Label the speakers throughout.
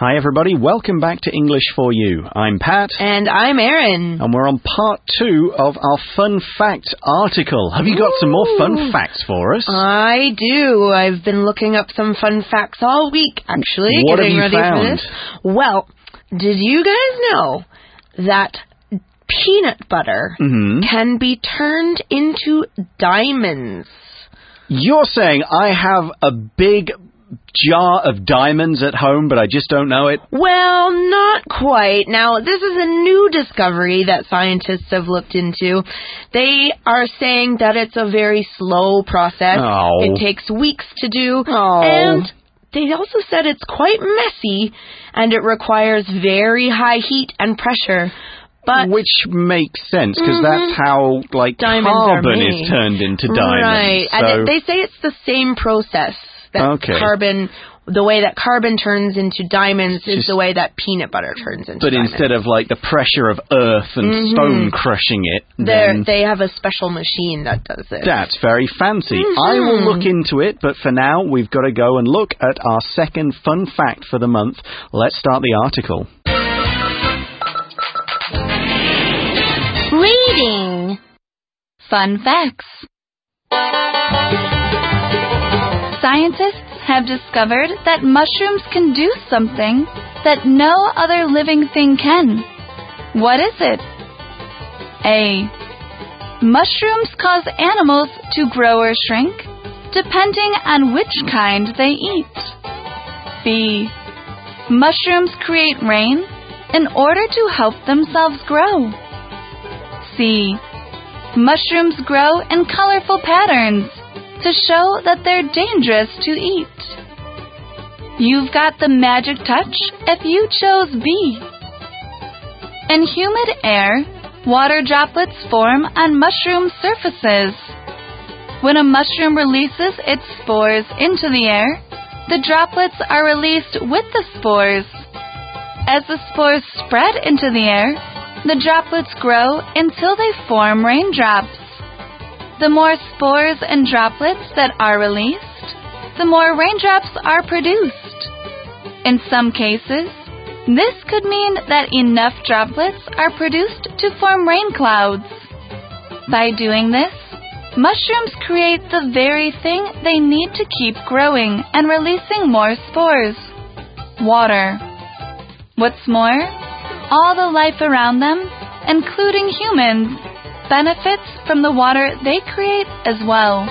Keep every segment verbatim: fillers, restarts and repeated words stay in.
Speaker 1: Hi everybody, welcome back to English for You. I'm Pat.
Speaker 2: And I'm Erin.
Speaker 1: And we're on part two of our fun fact article. Have you got Ooh. some more fun facts for us?
Speaker 2: I do. I've been looking up some fun facts all week, actually.
Speaker 1: What
Speaker 2: getting
Speaker 1: have you
Speaker 2: ready
Speaker 1: found?
Speaker 2: For this. Well, did you guys know that peanut butter
Speaker 1: mm-hmm.
Speaker 2: can be turned into diamonds?
Speaker 1: You're saying I have a big jar of diamonds at home, but I just don't know it?
Speaker 2: Well, not quite. Now, this is a new discovery that scientists have looked into. They are saying that it's a very slow process.
Speaker 1: Oh.
Speaker 2: It takes weeks to do.
Speaker 1: Oh.
Speaker 2: And they also said it's quite messy, and it requires very high heat and pressure. But
Speaker 1: Which makes sense, because
Speaker 2: mm-hmm.
Speaker 1: that's how, like,
Speaker 2: diamonds
Speaker 1: carbon
Speaker 2: are made.
Speaker 1: is turned into diamonds.
Speaker 2: Right.
Speaker 1: So...
Speaker 2: And they say it's the same process. That
Speaker 1: okay.
Speaker 2: carbon, the way that carbon turns into diamonds
Speaker 1: Just,
Speaker 2: is the way that peanut butter turns into
Speaker 1: but
Speaker 2: diamonds.
Speaker 1: But instead of, like, the pressure of earth and
Speaker 2: mm-hmm.
Speaker 1: stone crushing it,
Speaker 2: then... They have a special machine that does it.
Speaker 1: That's very fancy.
Speaker 2: Mm-hmm.
Speaker 1: I will look into it, but for now, we've got to go and look at our second fun fact for the month. Let's start the article.
Speaker 3: Reading. Fun facts. Scientists have discovered that mushrooms can do something that no other living thing can. What is it? A. Mushrooms cause animals to grow or shrink, depending on which kind they eat. B. Mushrooms create rain in order to help themselves grow. C. Mushrooms grow in colorful patterns to show that they're dangerous to eat. You've got the magic touch if you chose B. In humid air, water droplets form on mushroom surfaces. When a mushroom releases its spores into the air, the droplets are released with the spores. As the spores spread into the air, the droplets grow until they form raindrops. The more spores and droplets that are released, the more raindrops are produced. In some cases, this could mean that enough droplets are produced to form rain clouds. By doing this, mushrooms create the very thing they need to keep growing and releasing more spores: water. What's more, all the life around them, including humans, benefits from the water they create as well.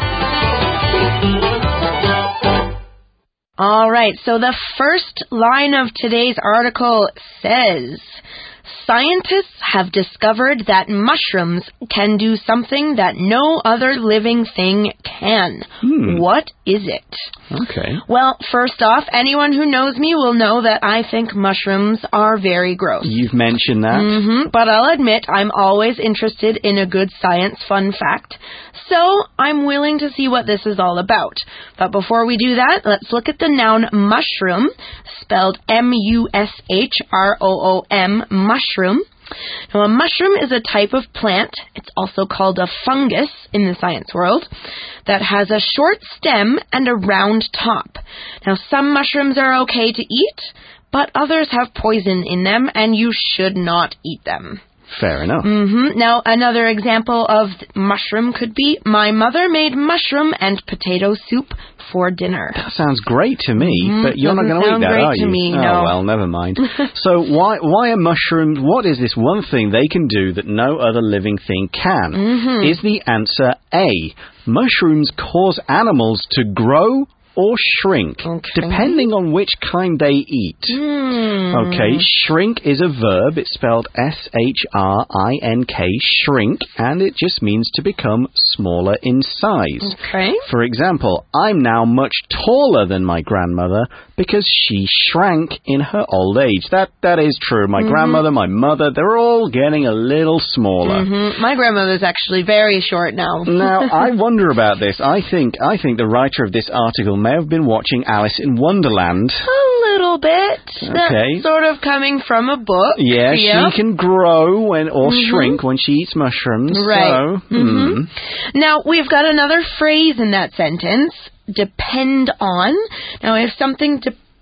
Speaker 2: All right, so the first line of today's article says, scientists have discovered that mushrooms can do something that no other living thing can.
Speaker 1: Hmm.
Speaker 2: What is it?
Speaker 1: Okay.
Speaker 2: Well, first off, anyone who knows me will know that I think mushrooms are very gross.
Speaker 1: You've mentioned that.
Speaker 2: Mm-hmm. But I'll admit I'm always interested in a good science fun fact, so I'm willing to see what this is all about. But before we do that, let's look at the noun mushroom, spelled M U S H R O O M, mushroom. Now, a mushroom is a type of plant, it's also called a fungus in the science world, that has a short stem and a round top. Now, some mushrooms are okay to eat, but others have poison in them, and you should not eat them.
Speaker 1: Fair enough.
Speaker 2: Mm-hmm. Now, another example of mushroom could be, my mother made mushroom and potato soup for dinner.
Speaker 1: That sounds great to me,
Speaker 2: mm-hmm.
Speaker 1: but you're
Speaker 2: Doesn't
Speaker 1: not going to eat that,
Speaker 2: great
Speaker 1: are you?
Speaker 2: To me,
Speaker 1: oh,
Speaker 2: no.
Speaker 1: well, never mind. So why why are mushrooms, what is this one thing they can do that no other living thing can?
Speaker 2: Mm-hmm.
Speaker 1: Is the answer A, mushrooms cause animals to grow or shrink,
Speaker 2: okay.
Speaker 1: depending on which kind they eat.
Speaker 2: Mm.
Speaker 1: Okay, shrink is a verb. It's spelled S H R I N K, shrink, and it just means to become smaller in size.
Speaker 2: Okay.
Speaker 1: For example, I'm now much taller than my grandmother because she shrank in her old age. That That is true. My mm-hmm. grandmother, my mother, they're all getting a little smaller.
Speaker 2: Mm-hmm. My grandmother's actually very short now.
Speaker 1: Now, I wonder about this. I think I think the writer of this article may have been watching Alice in Wonderland.
Speaker 2: A little bit.
Speaker 1: Okay.
Speaker 2: That's sort of coming from a book.
Speaker 1: Yeah,
Speaker 2: yeah.
Speaker 1: she can grow when, or
Speaker 2: mm-hmm.
Speaker 1: shrink when she eats mushrooms.
Speaker 2: Right.
Speaker 1: So,
Speaker 2: mm-hmm.
Speaker 1: hmm.
Speaker 2: Now, we've got another phrase in that sentence, depend on. Now, if something depends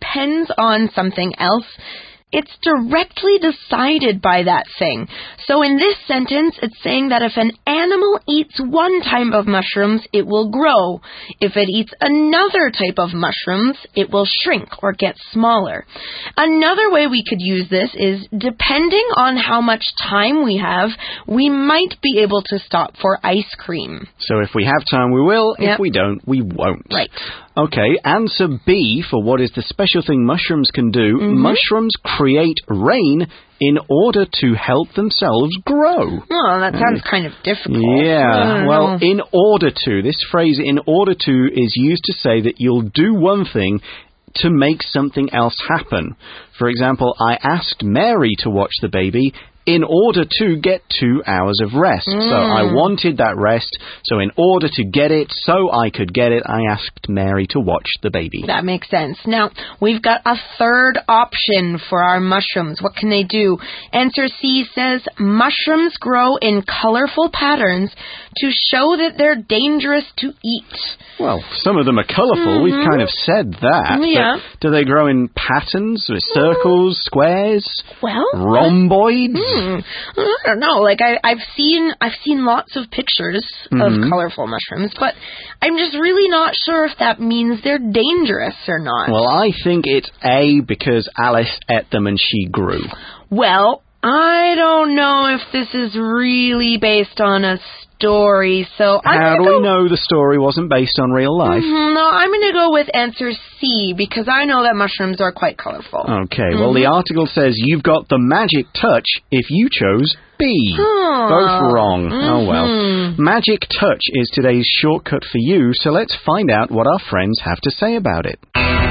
Speaker 2: depends on something else, it's directly decided by that thing. So in this sentence, it's saying that if an animal eats one type of mushrooms, it will grow. If it eats another type of mushrooms, it will shrink or get smaller. Another way we could use this is, depending on how much time we have, we might be able to stop for ice cream.
Speaker 1: So if we have time, we will.
Speaker 2: Yep.
Speaker 1: If we don't, we won't.
Speaker 2: Right.
Speaker 1: Okay, answer B for what is the special thing mushrooms can do.
Speaker 2: Mm-hmm.
Speaker 1: Mushrooms create rain in order to help themselves grow.
Speaker 2: Oh, that sounds kind of difficult.
Speaker 1: Yeah, well,
Speaker 2: know.
Speaker 1: in order to, this phrase in order to is used to say that you'll do one thing to make something else happen. For example, I asked Mary to watch the baby in order to get two hours of rest.
Speaker 2: Mm.
Speaker 1: So I wanted that rest, so in order to get it, so I could get it, I asked Mary to watch the baby.
Speaker 2: That makes sense. Now, we've got a third option for our mushrooms. What can they do? Answer C says, mushrooms grow in colorful patterns to show that they're dangerous to eat.
Speaker 1: Well, some of them are colourful.
Speaker 2: Mm-hmm.
Speaker 1: We've kind of said that.
Speaker 2: Yeah.
Speaker 1: But do they grow in patterns, with circles, squares,
Speaker 2: Well,
Speaker 1: rhomboids?
Speaker 2: Hmm. I don't know. Like I, I've seen, I've seen lots of pictures
Speaker 1: Mm-hmm.
Speaker 2: of colorful mushrooms, but I'm just really not sure if that means they're dangerous or not.
Speaker 1: Well, I think it's A because Alice ate them and she grew.
Speaker 2: Well, I don't know if this is really based on a story, so I'm
Speaker 1: How
Speaker 2: gonna
Speaker 1: do
Speaker 2: go...
Speaker 1: we know the story wasn't based on real life?
Speaker 2: Mhm, no, I'm going to go with answer C because I know that mushrooms are quite colorful.
Speaker 1: Okay,
Speaker 2: Mm-hmm.
Speaker 1: well, the article says you've got the magic touch if you chose B.
Speaker 2: Huh.
Speaker 1: Both wrong.
Speaker 2: Mm-hmm.
Speaker 1: Oh, well. Magic touch is today's shortcut for you, so let's find out what our friends have to say about it.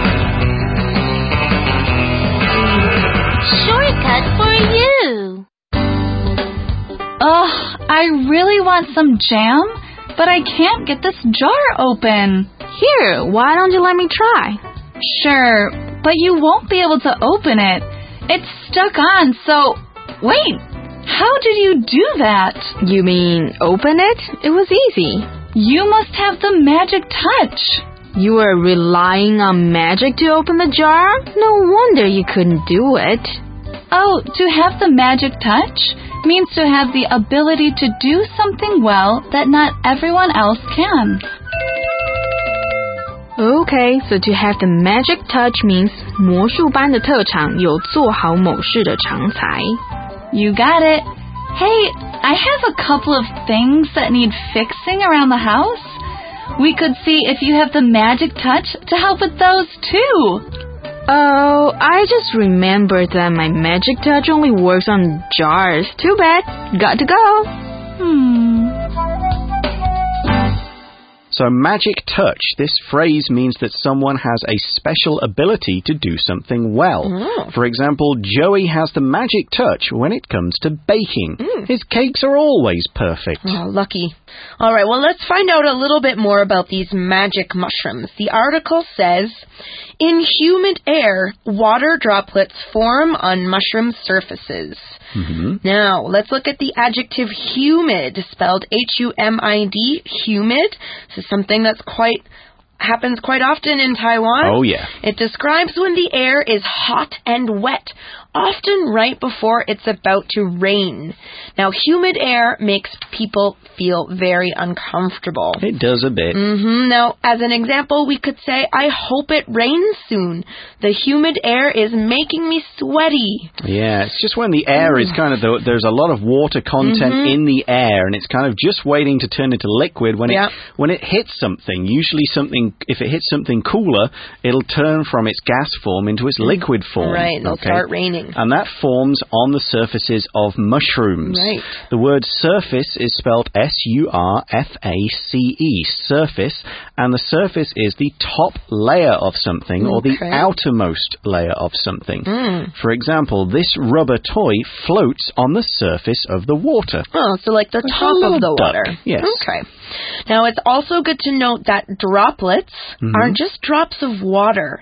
Speaker 3: Shortcut for you. Ugh, I really want some jam, but I can't get this jar open.
Speaker 4: Here, why don't you let me try?
Speaker 3: Sure, but you won't be able to open it. It's stuck on, so... Wait, how did you do that?
Speaker 4: You mean open it? It was easy.
Speaker 3: You must have the magic touch.
Speaker 4: You were relying on magic to open the jar? No wonder you couldn't do it.
Speaker 3: Oh, to have the magic touch means to have the ability to do something well that not everyone else can.
Speaker 4: Okay, so to have the magic touch means 魔术般的特长，有做好某事的长才。
Speaker 3: You got it. Hey, I have a couple of things that need fixing around the house. We could see if you have the magic touch to help with those too.
Speaker 4: Oh, I just remembered that my magic touch only works on jars. Too bad. Got to go.
Speaker 3: Hmm.
Speaker 1: So magic touch, this phrase means that someone has a special ability to do something well.
Speaker 2: Oh.
Speaker 1: For example, Joey has the magic touch when it comes to baking.
Speaker 2: Mm.
Speaker 1: His cakes are always perfect.
Speaker 2: Oh, lucky. All right, well, let's find out a little bit more about these magic mushrooms. The article says, in humid air, water droplets form on mushroom surfaces.
Speaker 1: Mm-hmm.
Speaker 2: Now, let's look at the adjective humid, spelled H U M I D, humid. This is something that's quite happens quite often in Taiwan.
Speaker 1: Oh, yeah.
Speaker 2: It describes when the air is hot and wet, often right before it's about to rain. Now, humid air makes people feel very uncomfortable.
Speaker 1: It does a bit.
Speaker 2: Mm-hmm. Now, as an example, we could say, I hope it rains soon. The humid air is making me sweaty.
Speaker 1: Yeah, it's just when the air is kind of, the, there's a lot of water content
Speaker 2: Mm-hmm.
Speaker 1: in the air, and it's kind of just waiting to turn into liquid. When
Speaker 2: Yeah.
Speaker 1: it when it hits something, usually something, if it hits something cooler, it'll turn from its gas form into its liquid form.
Speaker 2: Right, it'll
Speaker 1: okay?
Speaker 2: start raining.
Speaker 1: And that forms on the surfaces of mushrooms.
Speaker 2: Right.
Speaker 1: The word surface is spelled S U R F A C E, surface, and the surface is the top layer of something or the
Speaker 2: Okay.
Speaker 1: outermost layer of something.
Speaker 2: Mm.
Speaker 1: For example, this rubber toy floats on the surface of the water.
Speaker 2: Oh, so like the
Speaker 1: Like a
Speaker 2: top
Speaker 1: little
Speaker 2: of the
Speaker 1: duck,
Speaker 2: water.
Speaker 1: yes.
Speaker 2: Okay. Now, it's also good to note that droplets
Speaker 1: Mm-hmm.
Speaker 2: are just drops of water.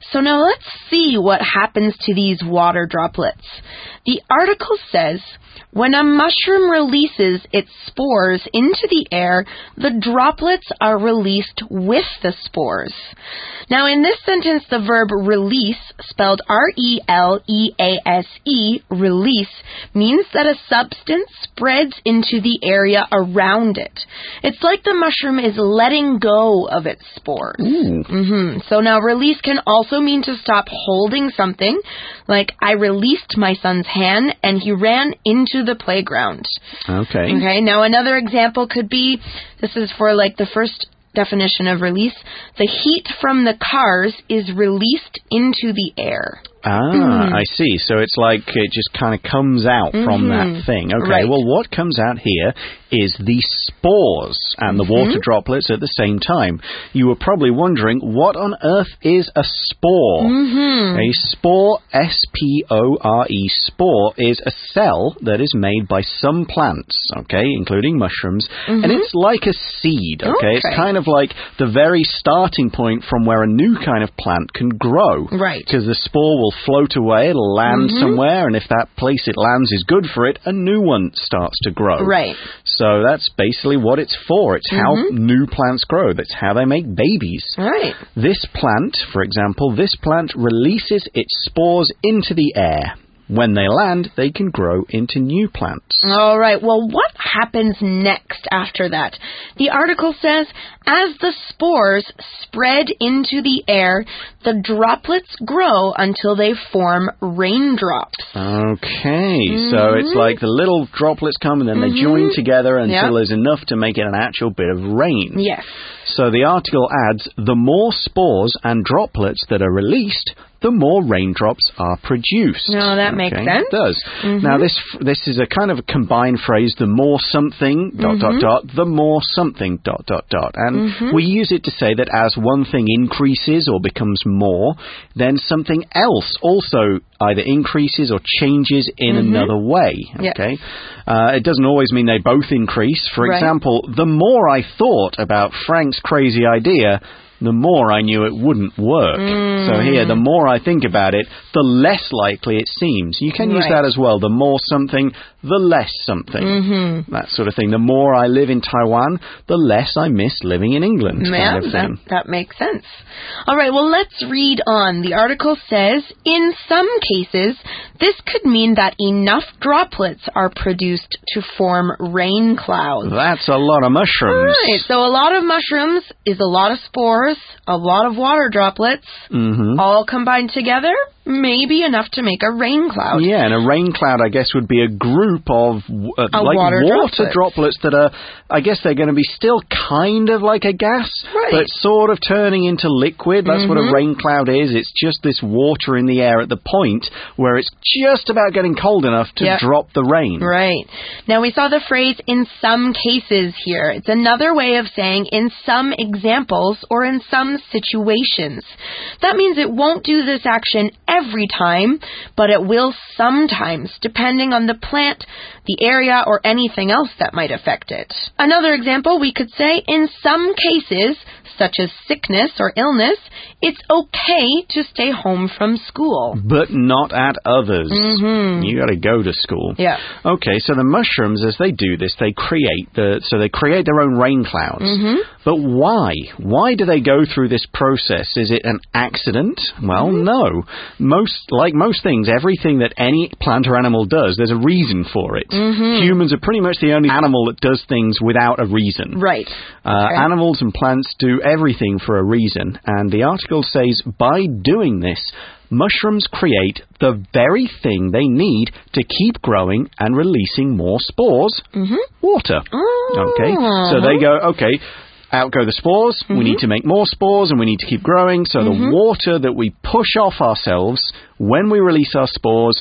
Speaker 2: So now let's see what happens to these water droplets. The article says, when a mushroom releases its spores into the air, the droplets are released with the spores. Now, in this sentence, the verb release, spelled R E L E A S E, release, means that a substance spreads into the area around it. It's like the mushroom is letting go of its spores. Mm-hmm. So now release can also mean to stop holding something, like I released my son's hand and he ran into the playground.
Speaker 1: Okay.
Speaker 2: Okay, now another example could be, this is for like the first definition of release, the heat from the cars is released into the air.
Speaker 1: Ah, I see. So it's like it just kind of comes out mm-hmm. from that thing. Okay,
Speaker 2: right.
Speaker 1: Well, what comes out here is the spores and the mm-hmm. water droplets at the same time. You were probably wondering, what on earth is a spore?
Speaker 2: Mm-hmm.
Speaker 1: A spore, S P O R E, spore, is a cell that is made by some plants, okay, including mushrooms, mm-hmm. and it's like a seed, okay?
Speaker 2: okay?
Speaker 1: It's kind of like the very starting point from where a new kind of plant can grow.
Speaker 2: Right.
Speaker 1: Because the spore will float away, it'll land
Speaker 2: mm-hmm.
Speaker 1: somewhere, and if that place it lands is good for it, a new one starts to grow.
Speaker 2: Right.
Speaker 1: So that's basically what it's for. It's mm-hmm. how new plants grow. That's how they make babies.
Speaker 2: Right.
Speaker 1: This plant, for example, this plant releases its spores into the air. When they land, they can grow into new plants.
Speaker 2: All right. Well, what happens next after that? The article says, as the spores spread into the air, the droplets grow until they form raindrops.
Speaker 1: Okay.
Speaker 2: Mm-hmm.
Speaker 1: So it's like the little droplets come and then mm-hmm. they join together until
Speaker 2: yep.
Speaker 1: there's enough to make it an actual bit of rain.
Speaker 2: Yes.
Speaker 1: So the article adds, the more spores and droplets that are released, the more raindrops are produced.
Speaker 2: No, that
Speaker 1: okay,
Speaker 2: makes sense.
Speaker 1: It does.
Speaker 2: Mm-hmm.
Speaker 1: Now, this this is a kind of a combined phrase, the more something, dot,
Speaker 2: mm-hmm.
Speaker 1: dot, dot, the more something, dot, dot, dot. And
Speaker 2: mm-hmm.
Speaker 1: we use it to say that as one thing increases or becomes more, then something else also either increases or changes in
Speaker 2: mm-hmm.
Speaker 1: another way. Okay,
Speaker 2: yep.
Speaker 1: uh, it doesn't always mean they both increase. For
Speaker 2: right.
Speaker 1: example, the more I thought about Frank's crazy idea, the more I knew it wouldn't work.
Speaker 2: Mm.
Speaker 1: So here, the more I think about it, the less likely it seems. You can
Speaker 2: right.
Speaker 1: use that as well. The more something, the less something.
Speaker 2: Mm-hmm.
Speaker 1: That sort of thing. The more I live in Taiwan, the less I miss living in England.
Speaker 2: Yeah,
Speaker 1: kind of thing.
Speaker 2: That, that makes sense. All right, well, let's read on. The article says, in some cases, this could mean that enough droplets are produced to form rain clouds.
Speaker 1: That's a lot of mushrooms.
Speaker 2: Right, so a lot of mushrooms is a lot of spores, a lot of water droplets,
Speaker 1: mm-hmm.
Speaker 2: all combined together, maybe enough to make a rain cloud.
Speaker 1: Yeah, and a rain cloud, I guess, would be a group of uh, like
Speaker 2: water,
Speaker 1: water
Speaker 2: droplets.
Speaker 1: droplets that are, I guess they're going to be still kind of like a gas,
Speaker 2: right.
Speaker 1: but sort of turning into liquid. That's
Speaker 2: mm-hmm.
Speaker 1: what a rain cloud is. It's just this water in the air at the point where it's just about getting cold enough to
Speaker 2: yep.
Speaker 1: drop the rain.
Speaker 2: Right. Now, we saw the phrase in some cases here. It's another way of saying in some examples or in some situations. That means it won't do this action every time, but it will sometimes, depending on the plant, the area, or anything else that might affect it. Another example, we could say, in some cases, such as sickness or illness, it's okay to stay home from school.
Speaker 1: But not at others.
Speaker 2: Mm-hmm.
Speaker 1: You got to go to school.
Speaker 2: Yeah.
Speaker 1: Okay, so the mushrooms, as they do this, they create the so they create their own rain clouds.
Speaker 2: Mm-hmm.
Speaker 1: But why? Why do they go through this process? Is it an accident? Well, mm-hmm. no. Most like most things, everything that any plant or animal does, there's a reason for it.
Speaker 2: Mm-hmm.
Speaker 1: Humans are pretty much the only animal that does things without a reason.
Speaker 2: Right.
Speaker 1: Uh,
Speaker 2: okay.
Speaker 1: Animals and plants do everything for a reason, and the article says by doing this, mushrooms create the very thing they need to keep growing and releasing more spores,
Speaker 2: mm-hmm.
Speaker 1: water.
Speaker 2: Oh.
Speaker 1: Okay, so they go, okay, out go the spores, mm-hmm. we need to make more spores and we need to keep growing, so mm-hmm. the water that we push off ourselves when we release our spores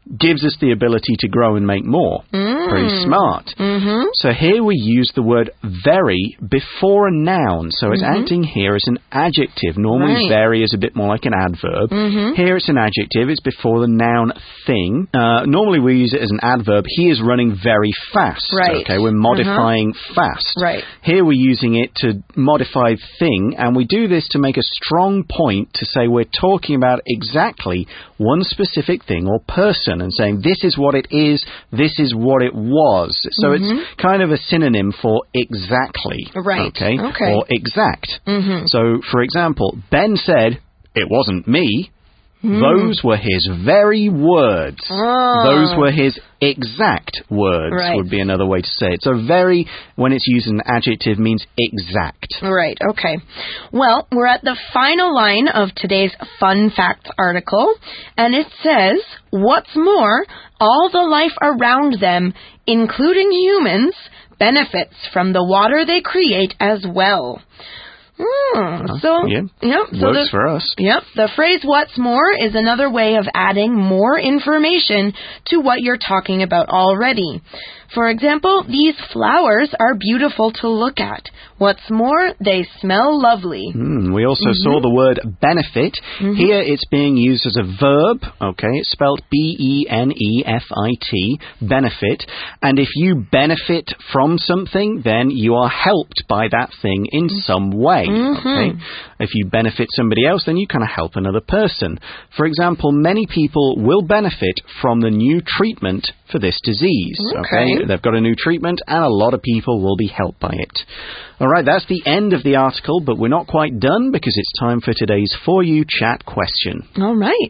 Speaker 1: gives us the ability to grow and make more.
Speaker 2: Mm.
Speaker 1: Pretty smart.
Speaker 2: Mm-hmm.
Speaker 1: So here we use the word very before a noun. So it's
Speaker 2: Mm-hmm.
Speaker 1: acting here as an adjective. Normally
Speaker 2: Right.
Speaker 1: very is a bit more like an adverb.
Speaker 2: Mm-hmm.
Speaker 1: Here it's an adjective. It's before the noun thing. Uh, normally we use it as an adverb. He is running very fast.
Speaker 2: Right.
Speaker 1: Okay, we're modifying fast.
Speaker 2: Right.
Speaker 1: Here we're using it to modify thing, and we do this to make a strong point to say we're talking about exactly one specific thing or person and saying this is what it is, this is what it was. So
Speaker 2: Mm-hmm.
Speaker 1: it's kind of a synonym for exactly.
Speaker 2: Right.
Speaker 1: Okay.
Speaker 2: Okay.
Speaker 1: Or exact.
Speaker 2: Mm-hmm.
Speaker 1: So, for example, Ben said, "It wasn't me." Those were his very words.
Speaker 2: Oh.
Speaker 1: Those were his exact words,
Speaker 2: Right.
Speaker 1: would be another way to say it. So very, when it's used as an adjective, means exact.
Speaker 2: Right, okay. Well, we're at the final line of today's Fun Facts article, and it says, what's more, all the life around them, including humans, benefits from the water they create as well. Hmm. So,
Speaker 1: yeah.
Speaker 2: yep, so
Speaker 1: Works
Speaker 2: the,
Speaker 1: for us.
Speaker 2: Yep. The phrase "what's more" is another way of adding more information to what you're talking about already. For example, these flowers are beautiful to look at. What's more, they smell lovely.
Speaker 1: Mm, we also
Speaker 2: Mm-hmm.
Speaker 1: saw the word benefit. Here it's being used as a verb. Okay, it's spelled B E N E F I T, benefit. And if you benefit from something, then you are helped by that thing in some way.
Speaker 2: Mm-hmm.
Speaker 1: Okay, if you benefit somebody else, then you kind of help another person. For example, many people will benefit from the new treatment for this disease.
Speaker 2: Okay.
Speaker 1: They've got a new treatment, and a lot of people will be helped by it. All right, that's the end of the article, but we're not quite done because it's time for today's For You Chat question.
Speaker 2: All right.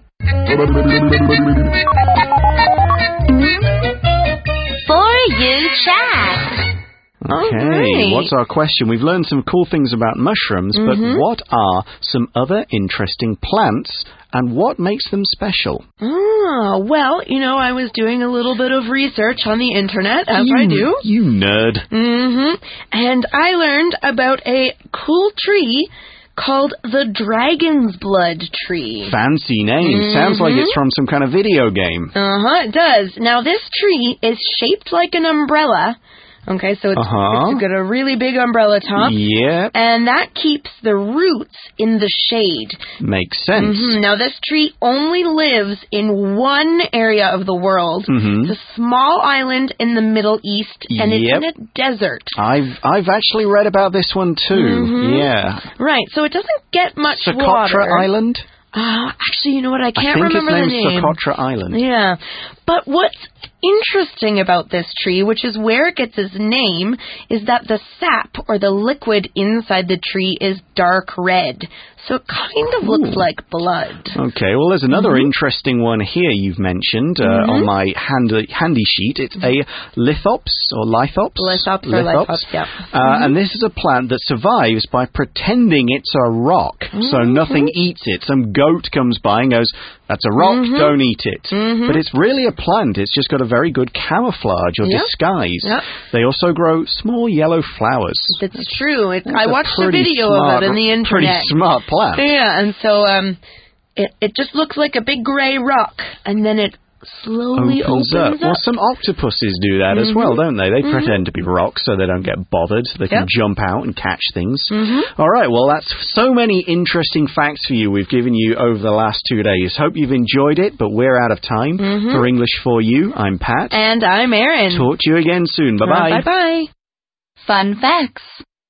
Speaker 3: For You Chat.
Speaker 2: All
Speaker 1: Okay,
Speaker 2: right.
Speaker 1: what's our question? We've learned some cool things about mushrooms, but what are some other interesting plants and what makes them special?
Speaker 2: Oh, well, you know, I was doing a little bit of research on the internet, as
Speaker 1: you,
Speaker 2: I do.
Speaker 1: You nerd.
Speaker 2: Mm-hmm. And I learned about a cool tree called the Dragon's Blood Tree.
Speaker 1: Fancy name.
Speaker 2: Mm-hmm.
Speaker 1: Sounds like it's from some kind of video game.
Speaker 2: Uh-huh, it does. Now, this tree is shaped like an umbrella. Okay, so it's,
Speaker 1: Uh-huh.
Speaker 2: it's got a really big umbrella top.
Speaker 1: Yeah,
Speaker 2: And that keeps the roots in the shade.
Speaker 1: makes sense.
Speaker 2: Mhm. Now, this tree only lives in one area of the world.
Speaker 1: Mhm.
Speaker 2: It's a small island in the Middle East, and it's
Speaker 1: Yep.
Speaker 2: in a desert.
Speaker 1: I've I've actually read about this one too.
Speaker 2: Mhm.
Speaker 1: Yeah.
Speaker 2: Right, so it doesn't get much
Speaker 1: Socotra
Speaker 2: water.
Speaker 1: Island?
Speaker 2: Uh, actually, you know what? I
Speaker 1: I
Speaker 2: can't
Speaker 1: think
Speaker 2: remember
Speaker 1: its
Speaker 2: the
Speaker 1: name's
Speaker 2: name.
Speaker 1: Socotra Island.
Speaker 2: Yeah. But what's interesting about this tree, which is where it gets its name, is that the sap or the liquid inside the tree is dark red. So it kind of looks
Speaker 1: Ooh.
Speaker 2: like blood.
Speaker 1: Okay, well, there's another
Speaker 2: Mm-hmm.
Speaker 1: interesting one here you've mentioned uh, on my handy, handy sheet. It's a lithops or lithops.
Speaker 2: Lithops or lithops, yeah.
Speaker 1: Uh, And this is a plant that survives by pretending it's a rock, so
Speaker 2: Mm-hmm.
Speaker 1: nothing eats it. Some goat comes by and goes, "That's a rock,
Speaker 2: Mm-hmm.
Speaker 1: don't eat it." But it's really a plant. It's just got a very good camouflage or
Speaker 2: Yep.
Speaker 1: disguise.
Speaker 2: Yep.
Speaker 1: They also grow small yellow flowers.
Speaker 2: That's true. It,
Speaker 1: That's
Speaker 2: I
Speaker 1: a
Speaker 2: watched a
Speaker 1: pretty
Speaker 2: video
Speaker 1: smart-
Speaker 2: of it on the internet.
Speaker 1: Pretty smart plant.
Speaker 2: Yeah, and so um, it it just looks like a big gray rock, and then it slowly
Speaker 1: opens,
Speaker 2: opens,
Speaker 1: up. Well, some octopuses do that as well, don't they? They pretend to be rocks so they don't get bothered. They can
Speaker 2: Yep.
Speaker 1: jump out and catch things. All right, well, that's so many interesting facts for you we've given you over the last two days. Hope you've enjoyed it, but we're out of time. For English for You, I'm Pat.
Speaker 2: And I'm Erin.
Speaker 1: Talk to you again soon. Bye-bye.
Speaker 2: Bye bye.
Speaker 3: Fun facts.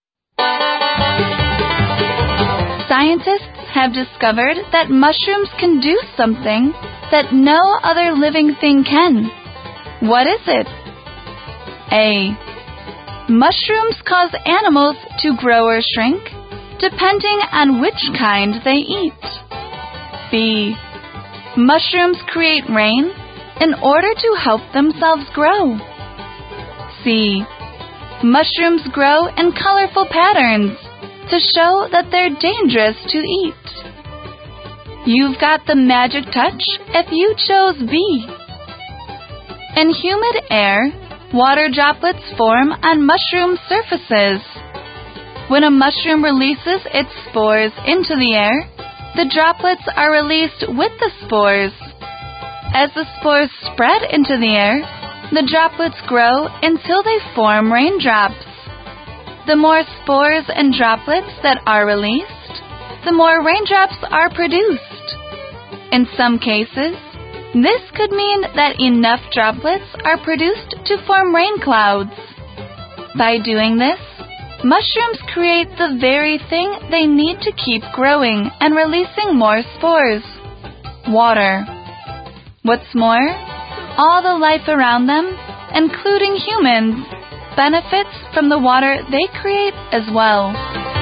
Speaker 3: Scientists have discovered that mushrooms can do something that no other living thing can. What is it? A. Mushrooms cause animals to grow or shrink, depending on which kind they eat. B. Mushrooms create rain in order to help themselves grow. C. Mushrooms grow in colorful patterns to show that they're dangerous to eat. You've got the magic touch if you chose B. In humid air, water droplets form on mushroom surfaces. When a mushroom releases its spores into the air, the droplets are released with the spores. As the spores spread into the air, the droplets grow until they form raindrops. The more spores and droplets that are released, the more raindrops are produced. In some cases, this could mean that enough droplets are produced to form rain clouds. By doing this, mushrooms create the very thing they need to keep growing and releasing more spores: water. What's more, all the life around them, including humans, benefits from the water they create as well.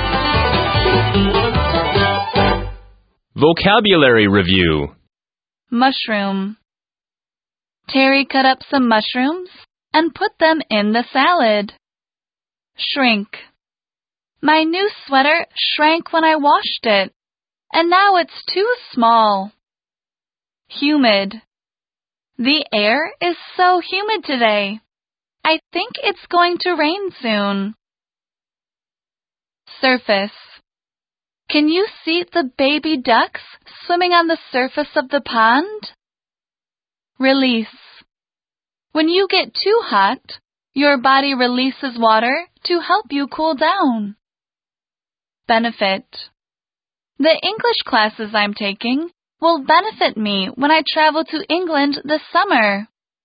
Speaker 5: Vocabulary Review.
Speaker 3: Mushroom. Terry cut up some mushrooms and put them in the salad. Shrink. My new sweater shrank when I washed it, and now it's too small. Humid. The air is so humid today. I think it's going to rain soon. Surface. Can you see the baby ducks swimming on the surface of the pond? Release. When you get too hot, your body releases water to help you cool down. Benefit. The English classes I'm taking will benefit me when I travel to England this summer.